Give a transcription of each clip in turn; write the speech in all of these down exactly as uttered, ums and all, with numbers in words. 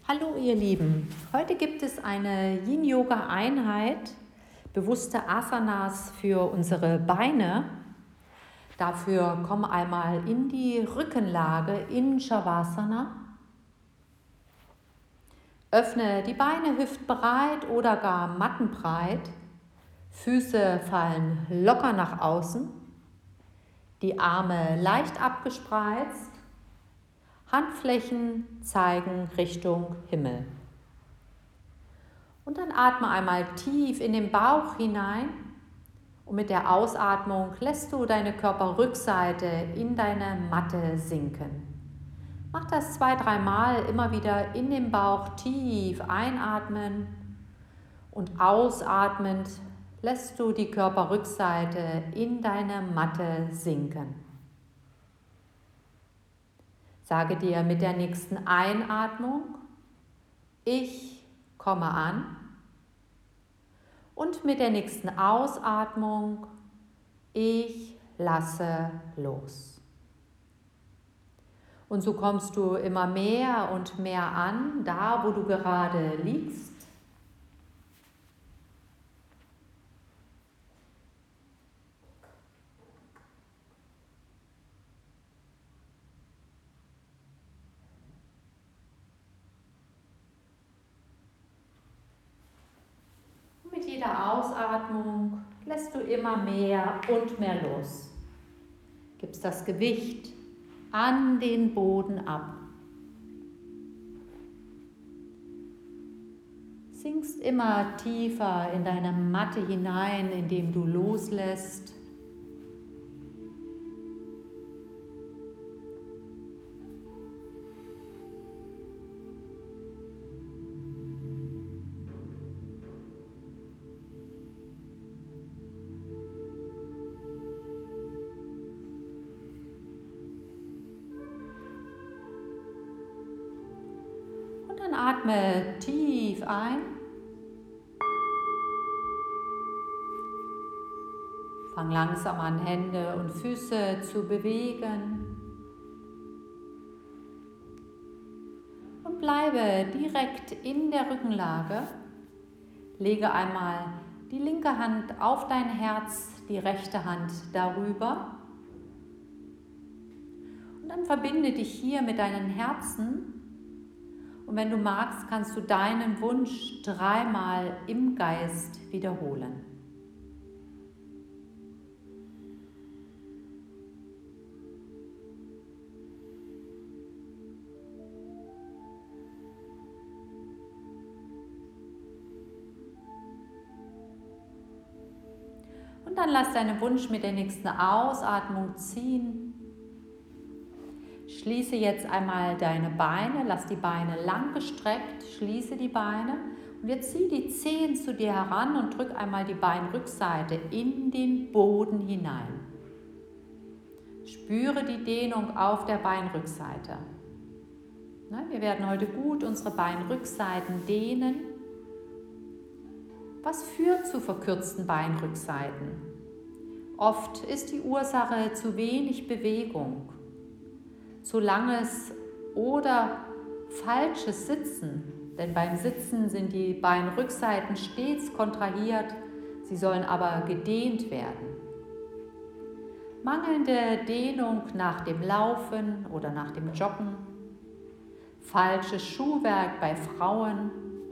Hallo ihr Lieben, heute gibt es eine Yin-Yoga-Einheit, bewusste Asanas für unsere Beine. Dafür komm einmal in die Rückenlage in Shavasana. Öffne die Beine hüftbreit oder gar mattenbreit. Füße fallen locker nach außen. Die Arme leicht abgespreizt. Handflächen zeigen Richtung Himmel. Und dann atme einmal tief in den Bauch hinein und mit der Ausatmung lässt du deine Körperrückseite in deine Matte sinken. Mach das zwei, dreimal immer wieder in den Bauch tief einatmen und ausatmend lässt du die Körperrückseite in deine Matte sinken. Sage dir mit der nächsten Einatmung, ich komme an. Und mit der nächsten Ausatmung, ich lasse los. Und so kommst du immer mehr und mehr an, da wo du gerade liegst. Mit jeder Ausatmung lässt du immer mehr und mehr los. Gibst das Gewicht an den Boden ab. Sinkst immer tiefer in deine Matte hinein, indem du loslässt. Dann atme tief ein. Fang langsam an, Hände und Füße zu bewegen. Und bleibe direkt in der Rückenlage. Lege einmal die linke Hand auf dein Herz, die rechte Hand darüber. Und dann verbinde dich hier mit deinen Herzen. Und wenn du magst, kannst du deinen Wunsch dreimal im Geist wiederholen. Und dann lass deinen Wunsch mit der nächsten Ausatmung ziehen. Schließe jetzt einmal deine Beine, lass die Beine lang gestreckt, schließe die Beine und jetzt zieh die Zehen zu dir heran und drück einmal die Beinrückseite in den Boden hinein. Spüre die Dehnung auf der Beinrückseite. Wir werden heute gut unsere Beinrückseiten dehnen. Was führt zu verkürzten Beinrückseiten? Oft ist die Ursache zu wenig Bewegung. Zu langes oder falsches Sitzen, denn beim Sitzen sind die Beinrückseiten stets kontrahiert, sie sollen aber gedehnt werden. Mangelnde Dehnung nach dem Laufen oder nach dem Joggen, falsches Schuhwerk bei Frauen,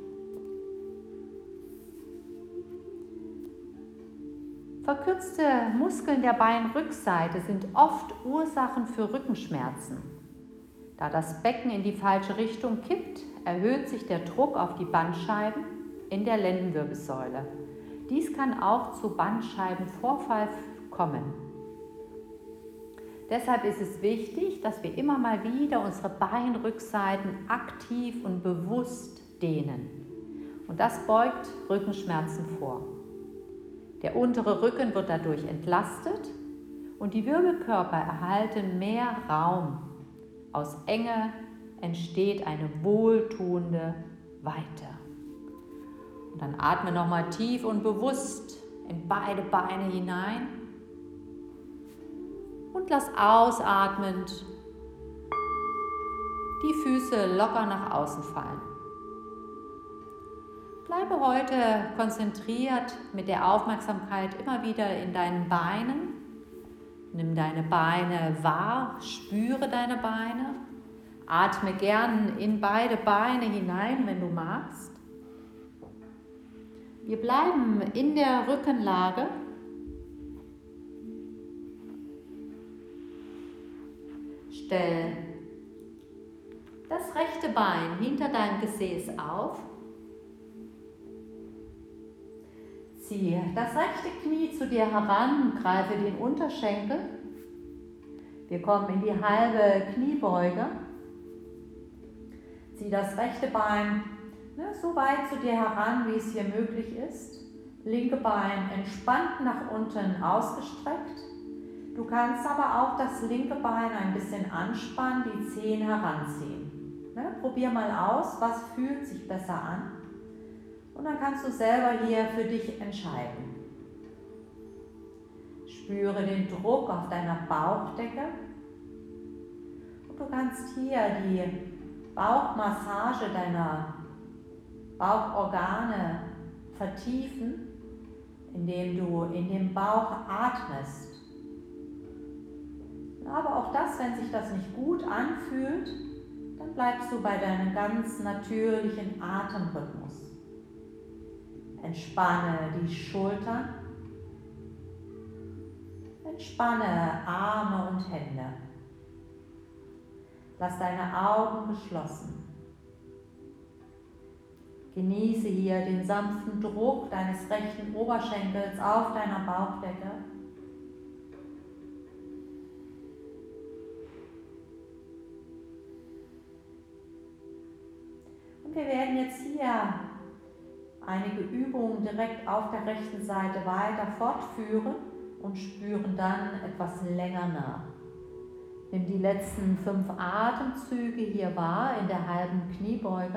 verkürzte Muskeln der Beinrückseite sind oft Ursachen für Rückenschmerzen. Da das Becken in die falsche Richtung kippt, erhöht sich der Druck auf die Bandscheiben in der Lendenwirbelsäule. Dies kann auch zu Bandscheibenvorfall kommen. Deshalb ist es wichtig, dass wir immer mal wieder unsere Beinrückseiten aktiv und bewusst dehnen. Und das beugt Rückenschmerzen vor. Der untere Rücken wird dadurch entlastet und die Wirbelkörper erhalten mehr Raum. Aus Enge entsteht eine wohltuende Weite. Und dann atme nochmal tief und bewusst in beide Beine hinein und lass ausatmend die Füße locker nach außen fallen. Bleibe heute konzentriert mit der Aufmerksamkeit immer wieder in deinen Beinen. Nimm deine Beine wahr, spüre deine Beine. Atme gern in beide Beine hinein, wenn du magst. Wir bleiben in der Rückenlage. Stell das rechte Bein hinter deinem Gesäß auf. Ziehe das rechte Knie zu dir heran und greife den Unterschenkel. Wir kommen in die halbe Kniebeuge. Zieh das rechte Bein ne, so weit zu dir heran, wie es hier möglich ist. Linke Bein entspannt nach unten ausgestreckt. Du kannst aber auch das linke Bein ein bisschen anspannen, die Zehen heranziehen. Ne, probier mal aus, was fühlt sich besser an. Und dann kannst du selber hier für dich entscheiden. Spüre den Druck auf deiner Bauchdecke. Und du kannst hier die Bauchmassage deiner Bauchorgane vertiefen, indem du in den Bauch atmest. Aber auch das, wenn sich das nicht gut anfühlt, dann bleibst du bei deinem ganz natürlichen Atemrhythmus. Entspanne die Schultern, entspanne Arme und Hände. Lass deine Augen geschlossen. Genieße hier den sanften Druck deines rechten Oberschenkels auf deiner Bauchdecke. Und wir werden jetzt hier einige Übungen direkt auf der rechten Seite weiter fortführen und spüren dann etwas länger nach. Nimm die letzten fünf Atemzüge hier wahr in der halben Kniebeuge.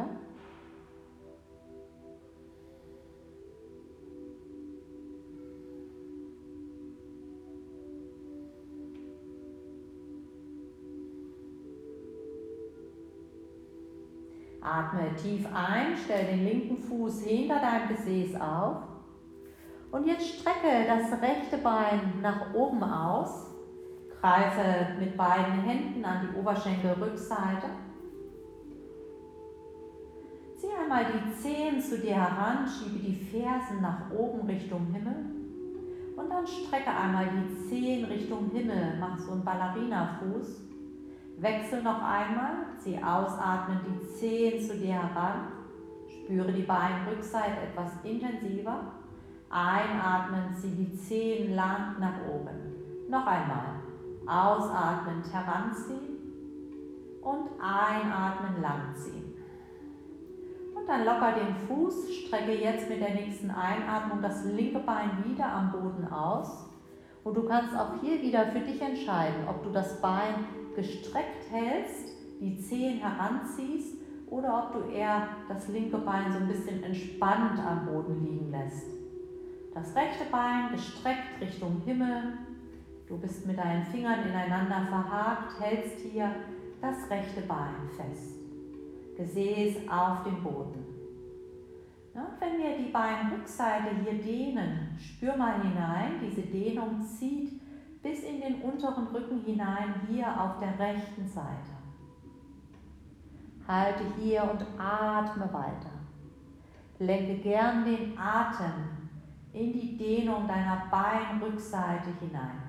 Atme tief ein, stell den linken Fuß hinter deinem Gesäß auf und jetzt strecke das rechte Bein nach oben aus, greife mit beiden Händen an die Oberschenkelrückseite, zieh einmal die Zehen zu dir heran, schiebe die Fersen nach oben Richtung Himmel und dann strecke einmal die Zehen Richtung Himmel, mach so einen Ballerina-Fuß. Wechsel noch einmal, zieh ausatmen die Zehen zu dir heran, spüre die Beinrückseite etwas intensiver, einatmen, zieh die Zehen lang nach oben. Noch einmal, ausatmend heranziehen und einatmen, langziehen. Und dann locker den Fuß, strecke jetzt mit der nächsten Einatmung das linke Bein wieder am Boden aus und du kannst auch hier wieder für dich entscheiden, ob du das Bein gestreckt hältst, die Zehen heranziehst oder ob du eher das linke Bein so ein bisschen entspannt am Boden liegen lässt. Das rechte Bein gestreckt Richtung Himmel. Du bist mit deinen Fingern ineinander verhakt, hältst hier das rechte Bein fest. Gesäß auf dem Boden. Ja, wenn wir die Beinrückseite hier dehnen, spür mal hinein, diese Dehnung zieht bis in den unteren Rücken hinein, hier auf der rechten Seite. Halte hier und atme weiter. Lenke gern den Atem in die Dehnung deiner Beinrückseite hinein.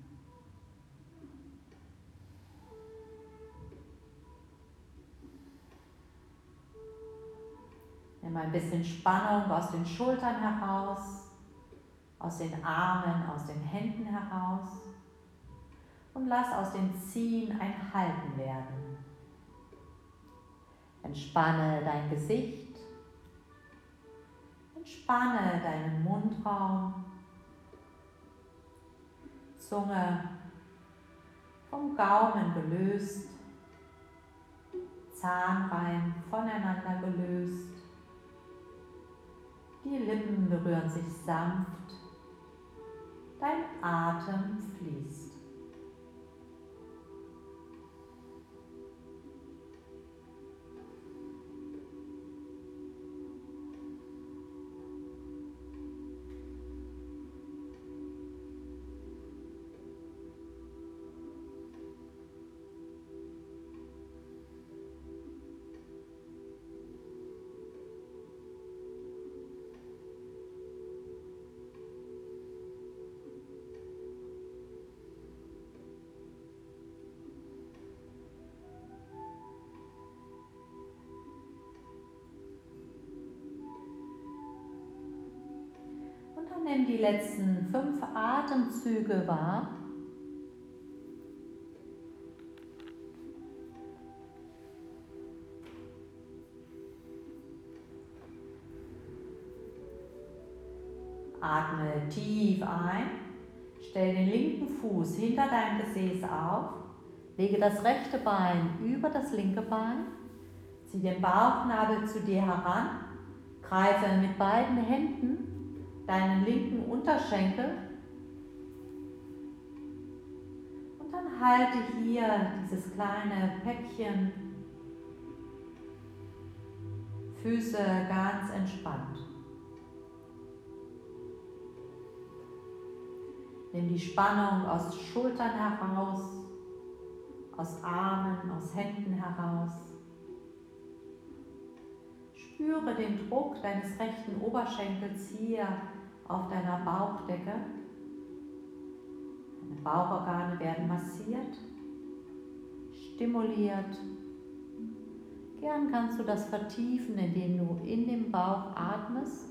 Nimm ein bisschen Spannung aus den Schultern heraus, aus den Armen, aus den Händen heraus und lass aus dem Ziehen ein Halten werden. Entspanne dein Gesicht, entspanne deinen Mundraum, Zunge vom Gaumen gelöst, Zahnreihen voneinander gelöst, die Lippen berühren sich sanft, dein Atem fließt. Und nimm die letzten fünf Atemzüge wahr. Atme tief ein, stell den linken Fuß hinter dein Gesäß auf, lege das rechte Bein über das linke Bein, zieh den Bauchnabel zu dir heran, greife mit beiden Händen deinen linken Unterschenkel und dann halte hier dieses kleine Päckchen, Füße ganz entspannt. Nimm die Spannung aus Schultern heraus, aus Armen, aus Händen heraus. Spüre den Druck deines rechten Oberschenkels hier auf deiner Bauchdecke. Deine Bauchorgane werden massiert, stimuliert. Gern kannst du das vertiefen, indem du in den Bauch atmest.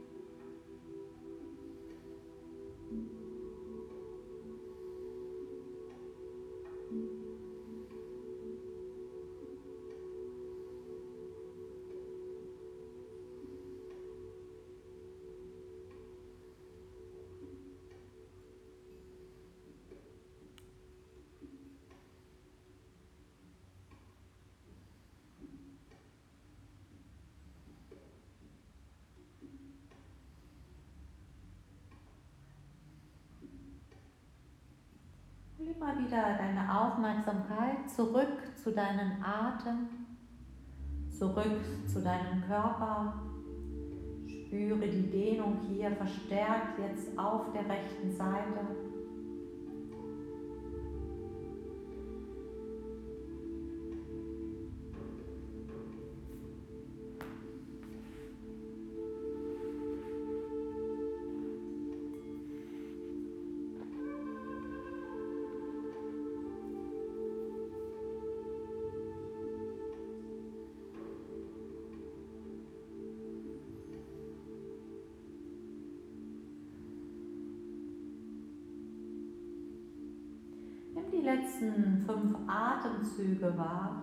Hol immer wieder deine Aufmerksamkeit zurück zu deinem Atem, zurück zu deinem Körper. Spüre die Dehnung hier verstärkt jetzt auf der rechten Seite. Nimm die letzten fünf Atemzüge wahr.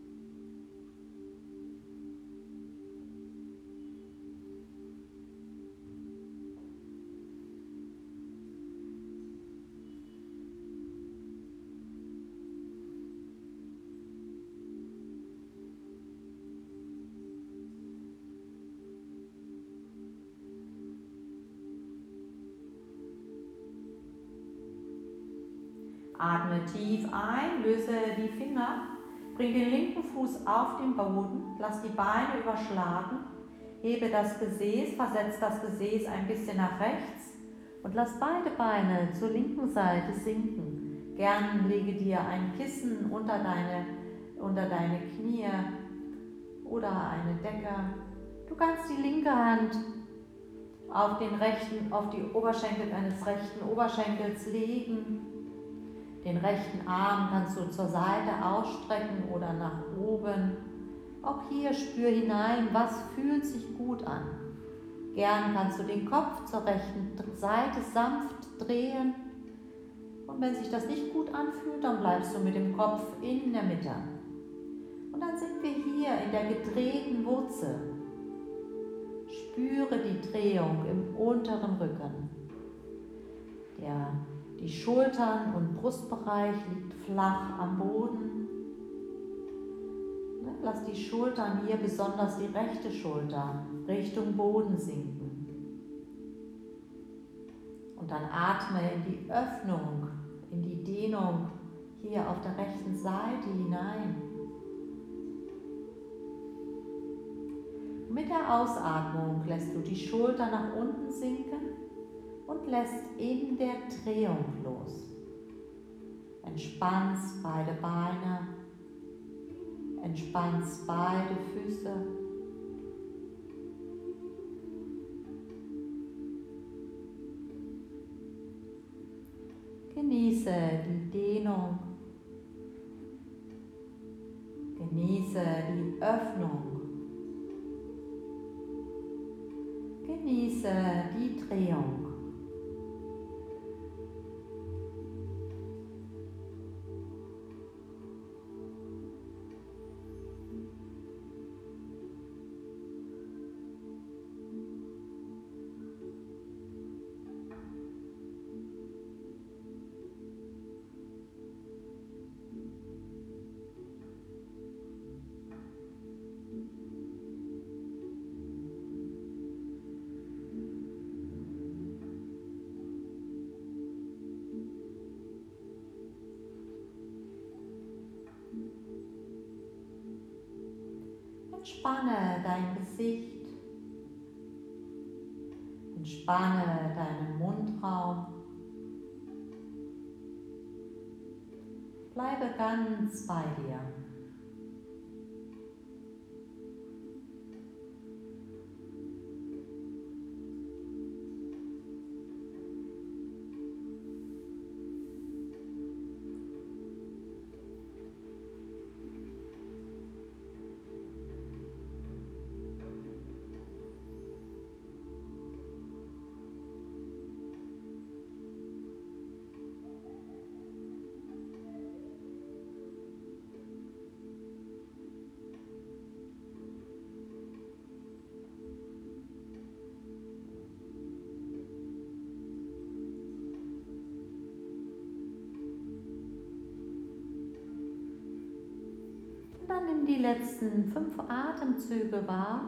Atme tief ein, löse die Finger, bring den linken Fuß auf den Boden, lass die Beine überschlagen, hebe das Gesäß, versetz das Gesäß ein bisschen nach rechts und lass beide Beine zur linken Seite sinken. Gern lege dir ein Kissen unter deine, unter deine Knie oder eine Decke. Du kannst die linke Hand auf, den rechten, auf die Oberschenkel deines rechten Oberschenkels legen. Den rechten Arm kannst du zur Seite ausstrecken oder nach oben. Auch hier spür hinein, was fühlt sich gut an. Gern kannst du den Kopf zur rechten Seite sanft drehen. Und wenn sich das nicht gut anfühlt, dann bleibst du mit dem Kopf in der Mitte. Und dann sind wir hier in der gedrehten Wurzel. Spüre die Drehung im unteren Rücken. Der Die Schultern- und Brustbereich liegt flach am Boden. Lass die Schultern hier, besonders die rechte Schulter, Richtung Boden sinken. Und dann atme in die Öffnung, in die Dehnung hier auf der rechten Seite hinein. Mit der Ausatmung lässt du die Schulter nach unten sinken und lässt in der Drehung los. Entspannst beide Beine, entspannst beide Füße. Genieße die Dehnung, genieße die Öffnung, genieße die Drehung. Entspanne dein Gesicht. Entspanne deinen Mundraum. Bleibe ganz bei dir. Dann nimm die letzten fünf Atemzüge wahr.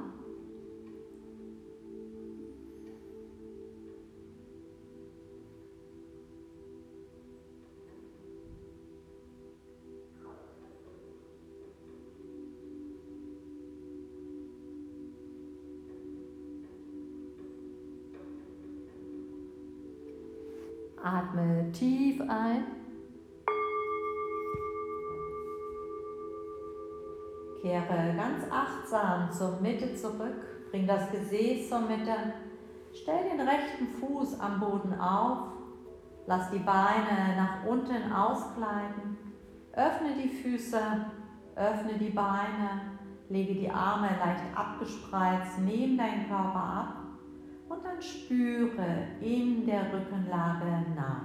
Atme tief ein. Kehre ganz achtsam zur Mitte zurück, bring das Gesäß zur Mitte, stell den rechten Fuß am Boden auf, lass die Beine nach unten ausgleiten, öffne die Füße, öffne die Beine, lege die Arme leicht abgespreizt neben deinen Körper ab und dann spüre in der Rückenlage nach.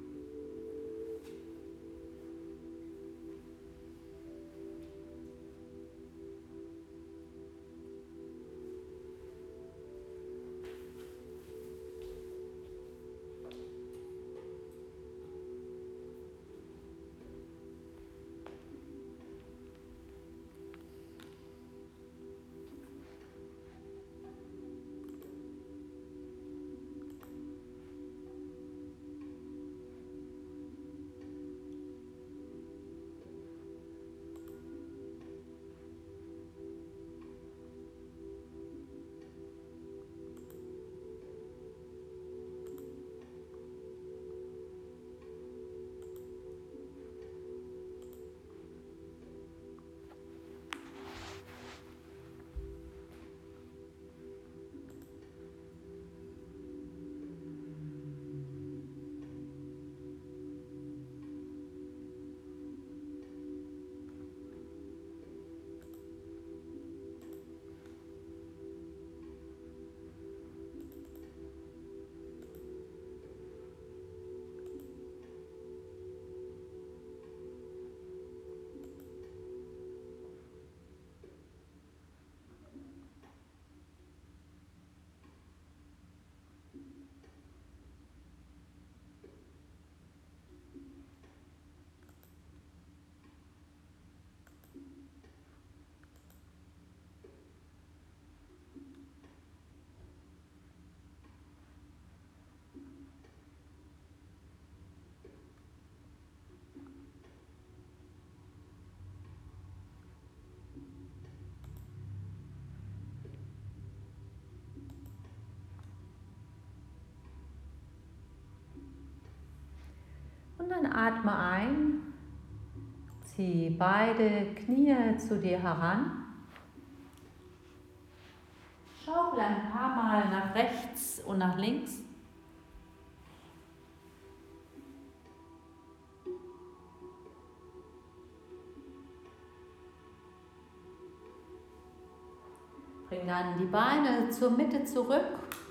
Und dann atme ein, zieh beide Knie zu dir heran, schaukel ein paar Mal nach rechts und nach links. Bring dann die Beine zur Mitte zurück.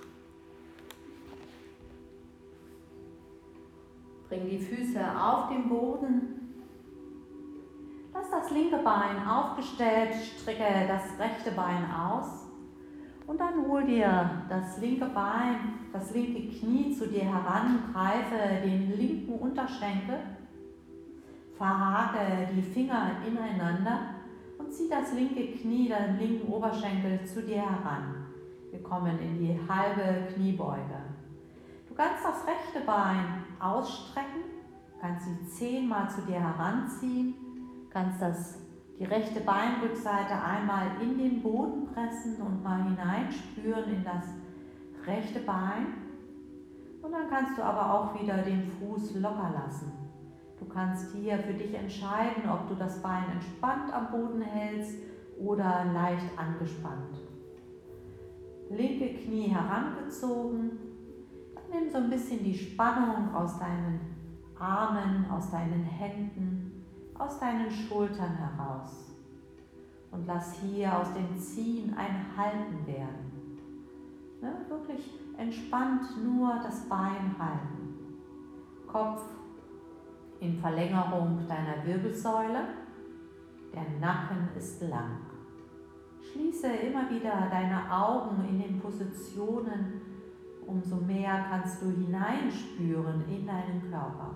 Bring die Füße auf den Boden. Lass das linke Bein aufgestellt, strecke das rechte Bein aus. Und dann hol dir das linke Bein, das linke Knie zu dir heran, greife den linken Unterschenkel, verhake die Finger ineinander und zieh das linke Knie, den linken Oberschenkel zu dir heran. Wir kommen in die halbe Kniebeuge. Du kannst das rechte Bein ausstrecken, kannst die Zehen mal zu dir heranziehen, kannst das, Die rechte Beinrückseite einmal in den Boden pressen und mal hineinspüren in das rechte Bein. Und dann kannst du aber auch wieder den Fuß locker lassen. Du kannst hier für dich entscheiden, ob du das Bein entspannt am Boden hältst oder leicht angespannt. Linke Knie herangezogen. Dann nimm so ein bisschen die Spannung aus deinen Armen, aus deinen Händen, aus deinen Schultern heraus. Und lass hier aus dem Ziehen ein Halten werden. Ne, wirklich entspannt nur das Bein halten. Kopf in Verlängerung deiner Wirbelsäule. Der Nacken ist lang. Schließe immer wieder deine Augen in den Positionen. Umso mehr kannst du hineinspüren in deinen Körper.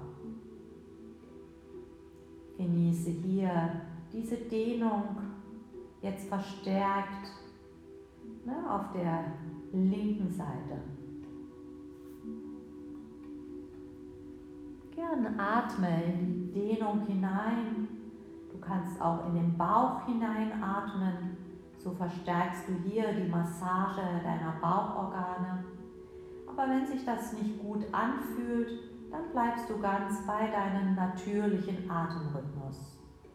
Genieße hier diese Dehnung, jetzt verstärkt, ne, auf der linken Seite. Gern atme in die Dehnung hinein. Du kannst auch in den Bauch hineinatmen. So verstärkst du hier die Massage deiner Bauchorgane. Aber wenn sich das nicht gut anfühlt, dann bleibst du ganz bei deinem natürlichen Atemrhythmus.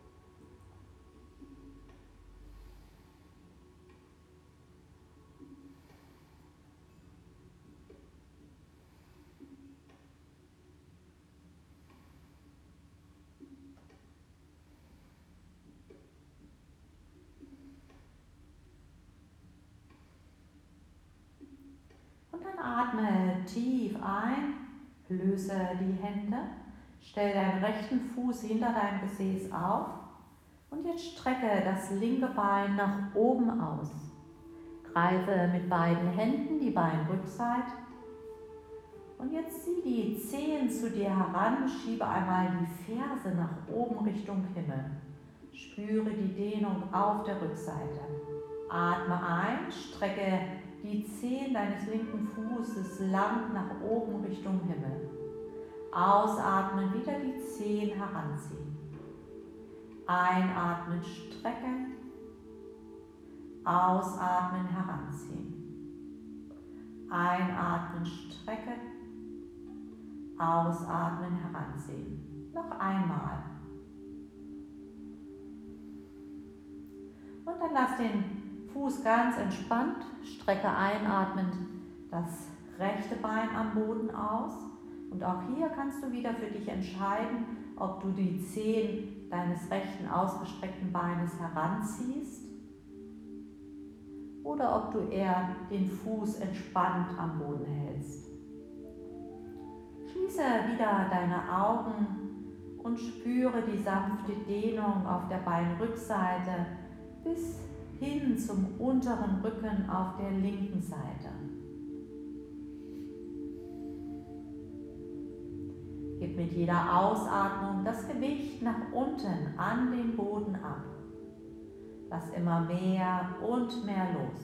Und dann atme tief ein, löse die Hände, stell deinen rechten Fuß hinter deinem Gesäß auf und jetzt strecke das linke Bein nach oben aus. Greife mit beiden Händen die Beinrückseite und jetzt zieh die Zehen zu dir heran, schiebe einmal die Ferse nach oben Richtung Himmel. Spüre die Dehnung auf der Rückseite. Atme ein, strecke die Zehen deines linken Fußes lang nach oben Richtung Himmel. Ausatmen, wieder die Zehen heranziehen. Einatmen, strecken. Ausatmen, heranziehen. Einatmen, strecken. Ausatmen, heranziehen. Noch einmal. Und dann lass den Fuß ganz entspannt, strecke einatmend das rechte Bein am Boden aus. Und auch hier kannst du wieder für dich entscheiden, ob du die Zehen deines rechten ausgestreckten Beines heranziehst oder ob du eher den Fuß entspannt am Boden hältst. Schließe wieder deine Augen und spüre die sanfte Dehnung auf der Beinrückseite bis hin zum unteren Rücken auf der linken Seite. Gib mit jeder Ausatmung das Gewicht nach unten an den Boden ab. Lass immer mehr und mehr los.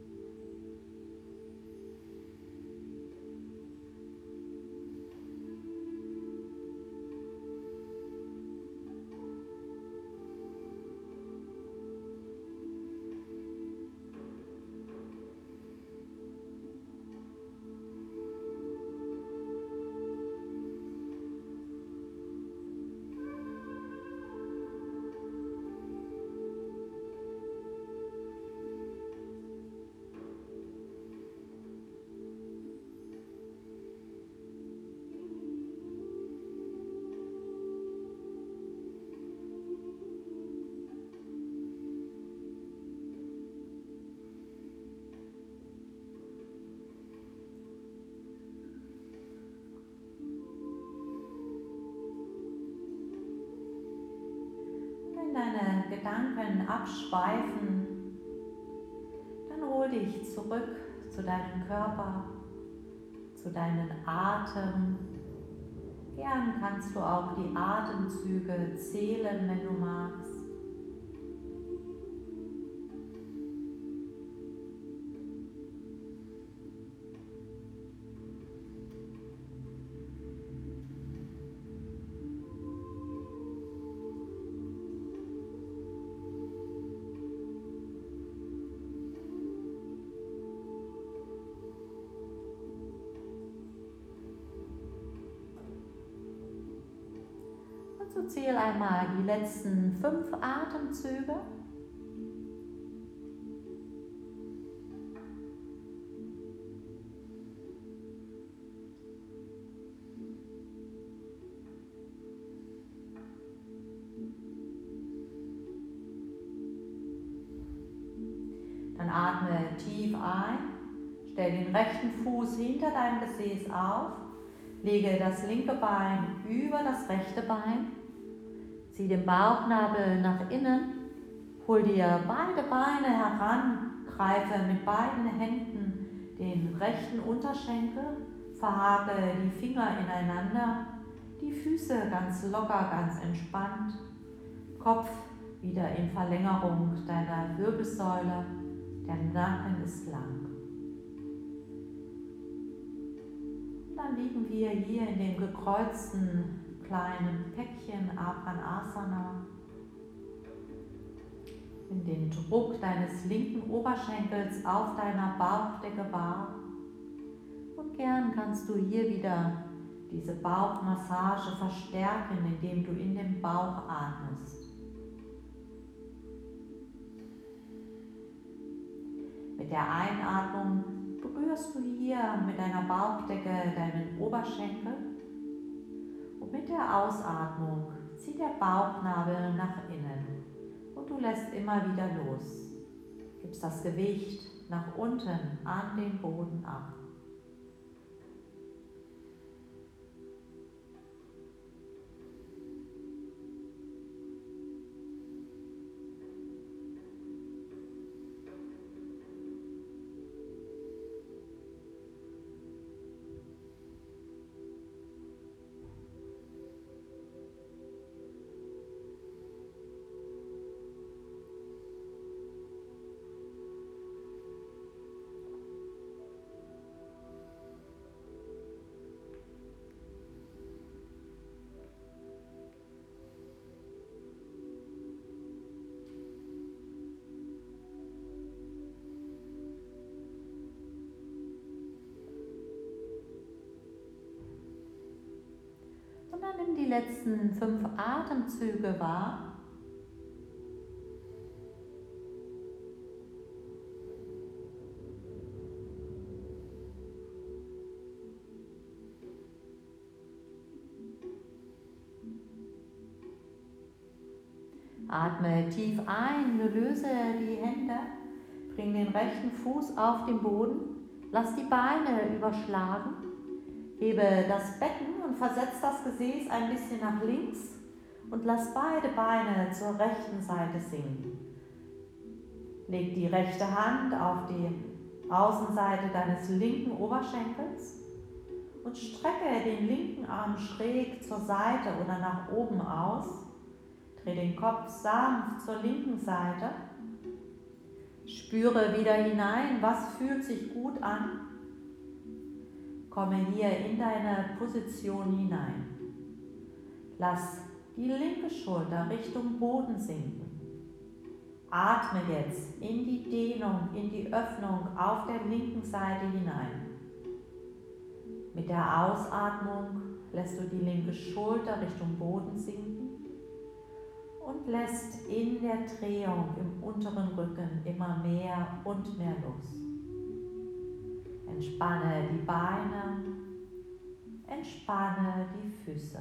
Deine Gedanken abschweifen, dann hol dich zurück zu deinem Körper, zu deinem Atem. Gern kannst du auch die Atemzüge zählen, wenn du magst. so zähl einmal die letzten fünf Atemzüge. Dann atme tief ein, stell den rechten Fuß hinter dein Gesäß auf, lege das linke Bein über das rechte Bein, zieh den Bauchnabel nach innen, hol dir beide Beine heran, greife mit beiden Händen den rechten Unterschenkel, verhake die Finger ineinander, die Füße ganz locker, ganz entspannt, Kopf wieder in Verlängerung deiner Wirbelsäule. Der Nacken ist lang. Dann liegen wir hier in dem gekreuzten kleinen Päckchen Apranasana. In den Druck deines linken Oberschenkels auf deiner Bauchdecke wahr. Und gern kannst du hier wieder diese Bauchmassage verstärken, indem du in den Bauch atmest. Mit der Einatmung berührst du hier mit deiner Bauchdecke deinen Oberschenkel und mit der Ausatmung zieht der Bauchnabel nach innen und du lässt immer wieder los. Gibst das Gewicht nach unten an den Boden ab. Und dann nimm die letzten fünf Atemzüge wahr. Atme tief ein, löse die Hände, bring den rechten Fuß auf den Boden, lass die Beine überschlagen, hebe das Becken und versetz das Gesäß ein bisschen nach links und lass beide Beine zur rechten Seite sinken. Leg die rechte Hand auf die Außenseite deines linken Oberschenkels und strecke den linken Arm schräg zur Seite oder nach oben aus. Dreh den Kopf sanft zur linken Seite. Spüre wieder hinein, was fühlt sich gut an. Komme hier in deine Position hinein. Lass die linke Schulter Richtung Boden sinken. Atme jetzt in die Dehnung, in die Öffnung auf der linken Seite hinein. Mit der Ausatmung lässt du die linke Schulter Richtung Boden sinken und lässt in der Drehung im unteren Rücken immer mehr und mehr los. Entspanne die Beine, entspanne die Füße.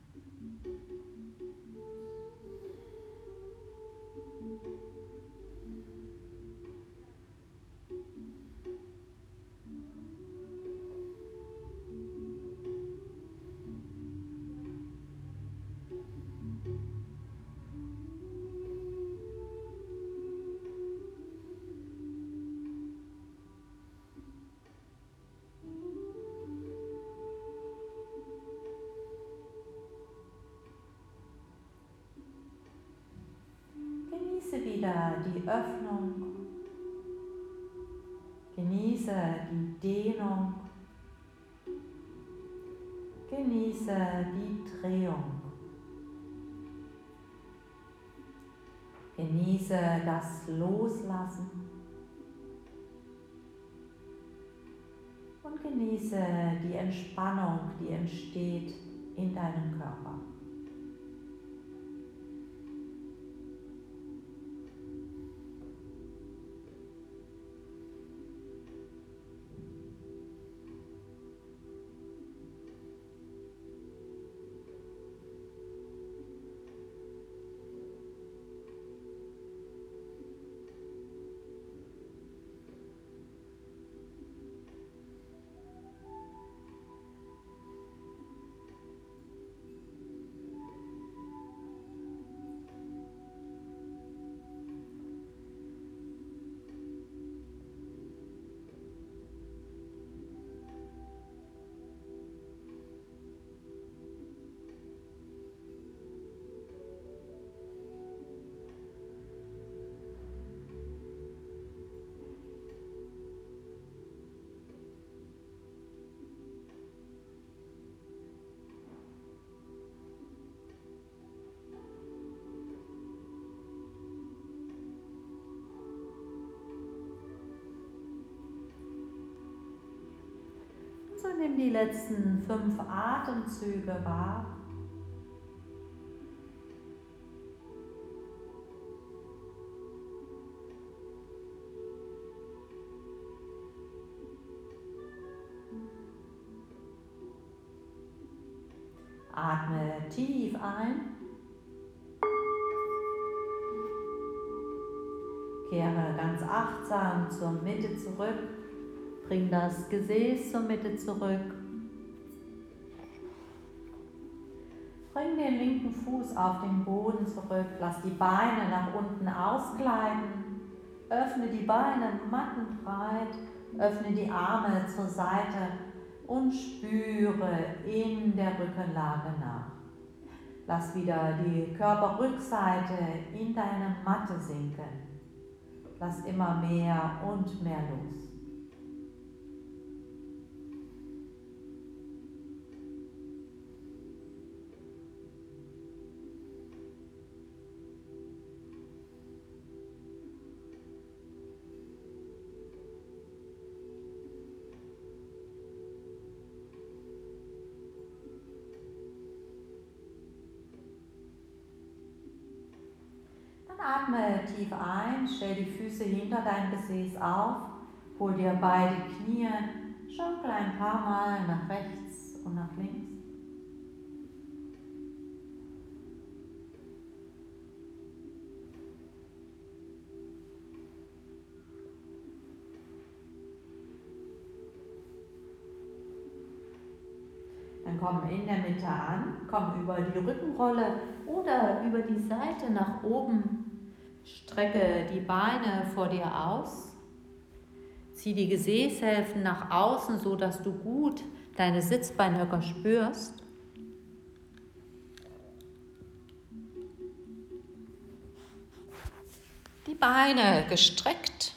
Wieder die Öffnung, genieße die Dehnung, genieße die Drehung, genieße das Loslassen und genieße die Entspannung, die entsteht in deinem Körper. so nimm die letzten fünf Atemzüge wahr. Atme tief ein. Kehre ganz achtsam zur Mitte zurück. Bring das Gesäß zur Mitte zurück. Bring den linken Fuß auf den Boden zurück. Lass die Beine nach unten ausgleiten. Öffne die Beine mattenbreit. Öffne die Arme zur Seite und spüre in der Rückenlage nach. Lass wieder die Körperrückseite in deine Matte sinken. Lass immer mehr und mehr los. Atme tief ein, stell die Füße hinter dein Gesäß auf, hol dir beide Knie, schaukel ein paar Mal nach rechts und nach links. Dann komm in der Mitte an, komm über die Rückenrolle oder über die Seite nach oben. Strecke die Beine vor dir aus, zieh die Gesäßhälften nach außen, so dass du gut deine Sitzbeinhöcker spürst. Die Beine gestreckt.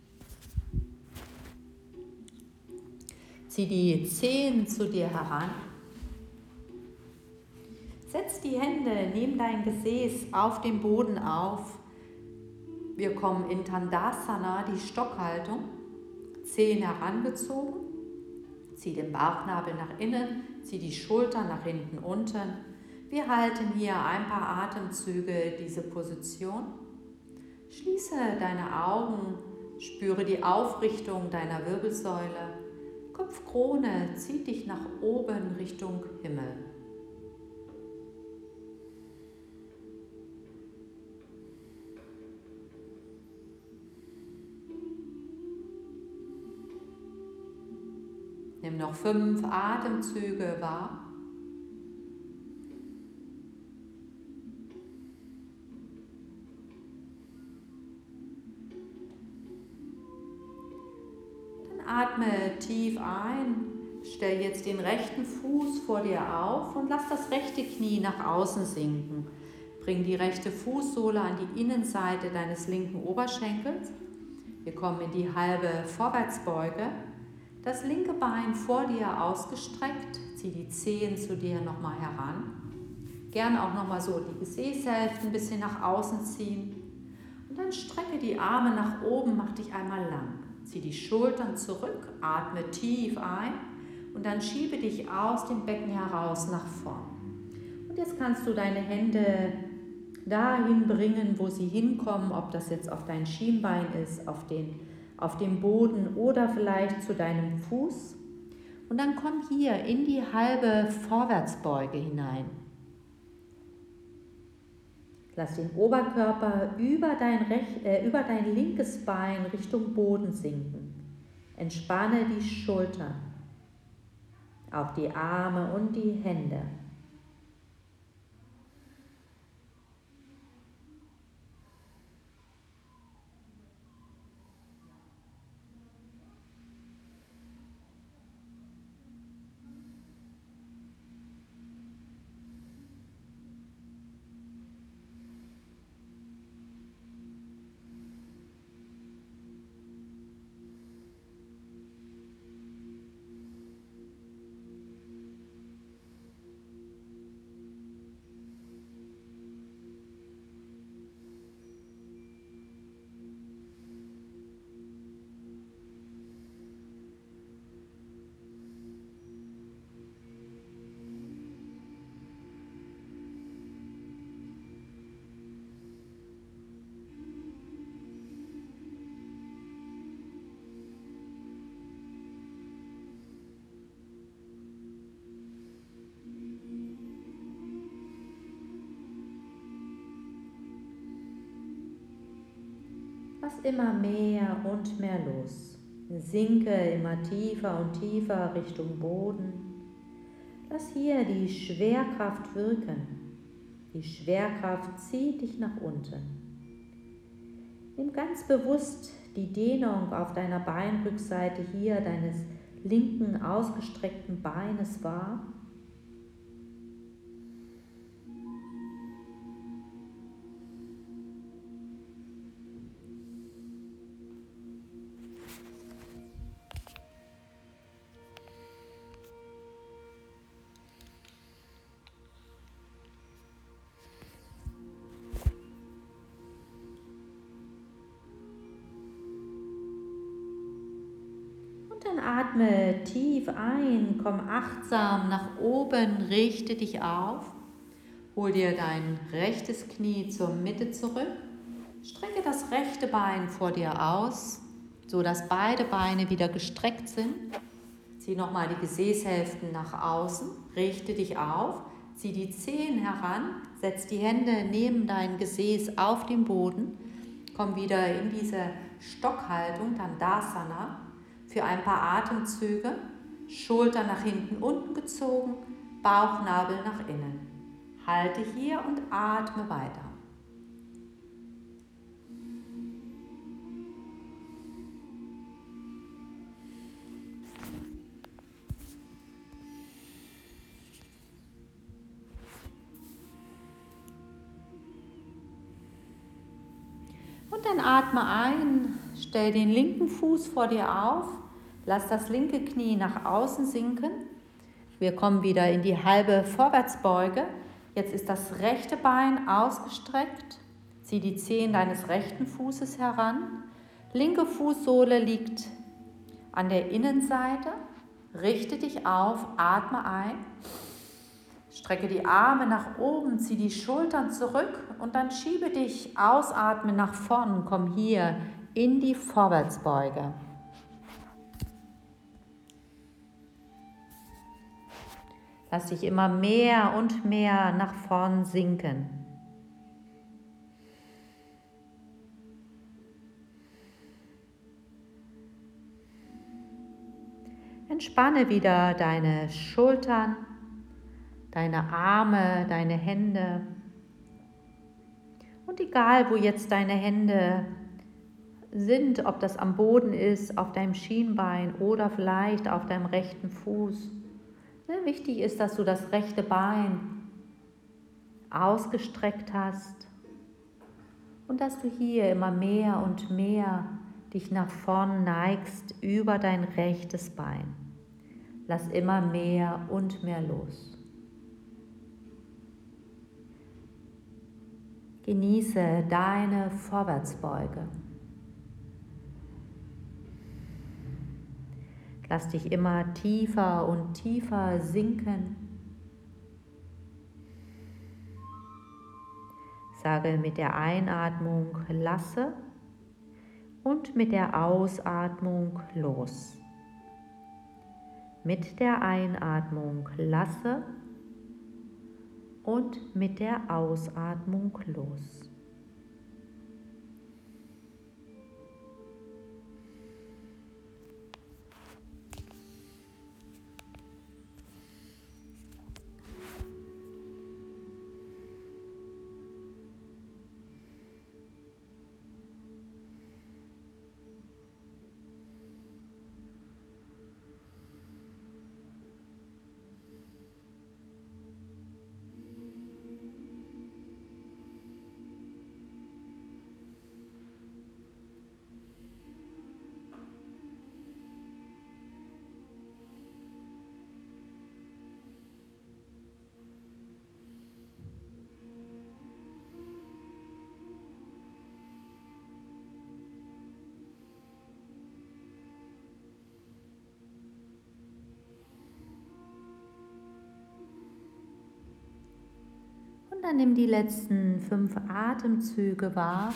Zieh die Zehen zu dir heran. Setz die Hände neben dein Gesäß auf den Boden auf. Wir kommen in Tandasana, die Stockhaltung, Zehen herangezogen, zieh den Bauchnabel nach innen, zieh die Schultern nach hinten unten. Wir halten hier ein paar Atemzüge diese Position. Schließe deine Augen, spüre die Aufrichtung deiner Wirbelsäule. Kopfkrone zieht dich nach oben Richtung Himmel. Nimm noch fünf Atemzüge wahr. Dann atme tief ein. Stell jetzt den rechten Fuß vor dir auf und lass das rechte Knie nach außen sinken. Bring die rechte Fußsohle an die Innenseite deines linken Oberschenkels. Wir kommen in die halbe Vorwärtsbeuge. Das linke Bein vor dir ausgestreckt, zieh die Zehen zu dir nochmal heran. Gerne auch nochmal so die Gesäßhälften ein bisschen nach außen ziehen. Und dann strecke die Arme nach oben, mach dich einmal lang. Zieh die Schultern zurück, atme tief ein und dann schiebe dich aus dem Becken heraus nach vorn. Und jetzt kannst du deine Hände dahin bringen, wo sie hinkommen, ob das jetzt auf dein Schienbein ist, auf den auf dem Boden oder vielleicht zu deinem Fuß. Und dann komm hier in die halbe Vorwärtsbeuge hinein. Lass den Oberkörper über dein, rech- äh, über dein linkes Bein Richtung Boden sinken. Entspanne die Schultern, auch die Arme und die Hände. lass immer mehr und mehr los. Sinke immer tiefer und tiefer Richtung Boden. Lass hier die Schwerkraft wirken. Die Schwerkraft zieht dich nach unten. Nimm ganz bewusst die Dehnung auf deiner Beinrückseite hier deines linken ausgestreckten Beines wahr. Dann atme tief ein, komm achtsam nach oben, richte dich auf, hol dir dein rechtes Knie zur Mitte zurück, strecke das rechte Bein vor dir aus, so dass beide Beine wieder gestreckt sind. Zieh nochmal die Gesäßhälften nach außen, richte dich auf, zieh die Zehen heran, setz die Hände neben dein Gesäß auf den Boden, komm wieder in diese Stockhaltung, Dandasana, für ein paar Atemzüge, Schulter nach hinten unten gezogen, Bauchnabel nach innen. Halte hier und atme weiter. Und dann atme ein, stell den linken Fuß vor dir auf, lass das linke Knie nach außen sinken. Wir kommen wieder in die halbe Vorwärtsbeuge. Jetzt ist das rechte Bein ausgestreckt. Zieh die Zehen deines rechten Fußes heran. Linke Fußsohle liegt an der Innenseite. Richte dich auf, atme ein. Strecke die Arme nach oben, zieh die Schultern zurück und dann schiebe dich ausatmen nach vorn. Komm hier in die Vorwärtsbeuge. Lass dich immer mehr und mehr nach vorn sinken. Entspanne wieder deine Schultern, deine Arme, deine Hände. Und egal, wo jetzt deine Hände sind, ob das am Boden ist, auf deinem Schienbein oder vielleicht auf deinem rechten Fuß. Ne, wichtig ist, dass du das rechte Bein ausgestreckt hast und dass du hier immer mehr und mehr dich nach vorn neigst über dein rechtes Bein. Lass immer mehr und mehr los. Genieße deine Vorwärtsbeuge. Lass dich immer tiefer und tiefer sinken. Sage mit der Einatmung lasse und mit der Ausatmung los. Mit der Einatmung lasse und mit der Ausatmung los. Und dann nimm die letzten fünf Atemzüge wahr.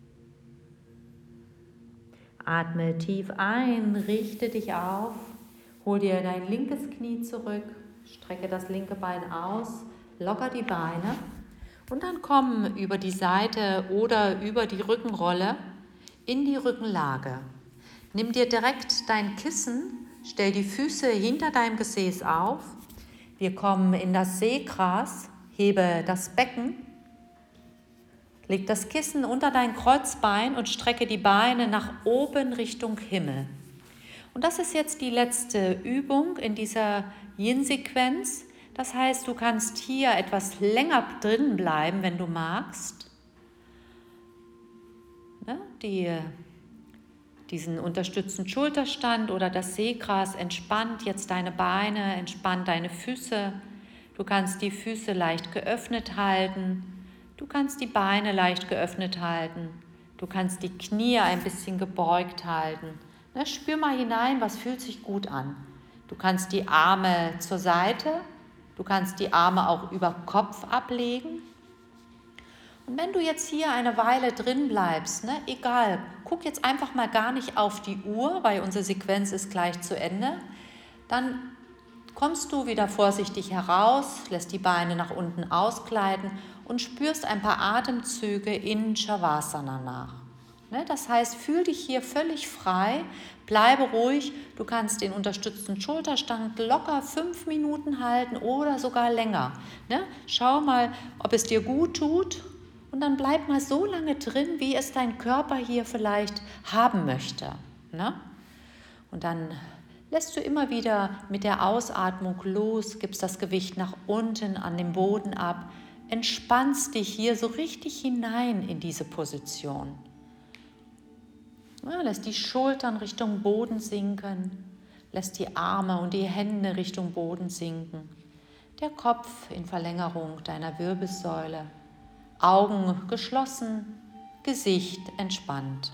Atme tief ein, richte dich auf Hol dir dein linkes Knie zurück, strecke das linke Bein aus, locker die Beine und dann komm über die Seite oder über die Rückenrolle in die Rückenlage. Nimm dir direkt dein Kissen, stell die Füße hinter deinem Gesäß auf. Wir kommen in das Seegras, hebe das Becken, leg das Kissen unter dein Kreuzbein und strecke die Beine nach oben Richtung Himmel. Und das ist jetzt die letzte Übung in dieser Yin-Sequenz. Das heißt, du kannst hier etwas länger drin bleiben, wenn du magst. Ne? Die, diesen unterstützten Schulterstand oder das Seegras entspannt jetzt deine Beine, entspannt deine Füße. Du kannst die Füße leicht geöffnet halten. Du kannst die Beine leicht geöffnet halten. Du kannst die Knie ein bisschen gebeugt halten. Ne? Spür mal hinein, was fühlt sich gut an. Du kannst die Arme zur Seite. Du kannst die Arme auch über Kopf ablegen. Und wenn du jetzt hier eine Weile drin bleibst, ne, egal, guck jetzt einfach mal gar nicht auf die Uhr, weil unsere Sequenz ist gleich zu Ende, dann kommst du wieder vorsichtig heraus, lässt die Beine nach unten ausgleiten und spürst ein paar Atemzüge in Shavasana nach. Ne, das heißt, fühl dich hier völlig frei, bleibe ruhig, du kannst den unterstützten Schulterstand locker fünf Minuten halten oder sogar länger. Ne? Schau mal, ob es dir gut tut und dann bleib mal so lange drin, wie es dein Körper hier vielleicht haben möchte. Ne? Und dann lässt du immer wieder mit der Ausatmung los, gibst das Gewicht nach unten an den Boden ab, entspannst dich hier so richtig hinein in diese Position. Ja, lässt die Schultern Richtung Boden sinken, lässt die Arme und die Hände Richtung Boden sinken, der Kopf in Verlängerung deiner Wirbelsäule, Augen geschlossen, Gesicht entspannt.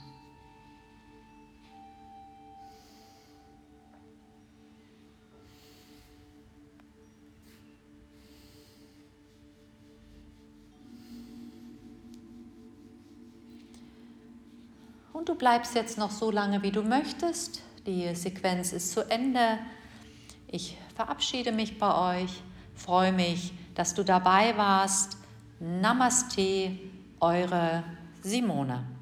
Und du bleibst jetzt noch so lange, wie du möchtest. Die Sequenz ist zu Ende. Ich verabschiede mich bei euch, freue mich, dass du dabei warst. Namaste, eure Simone.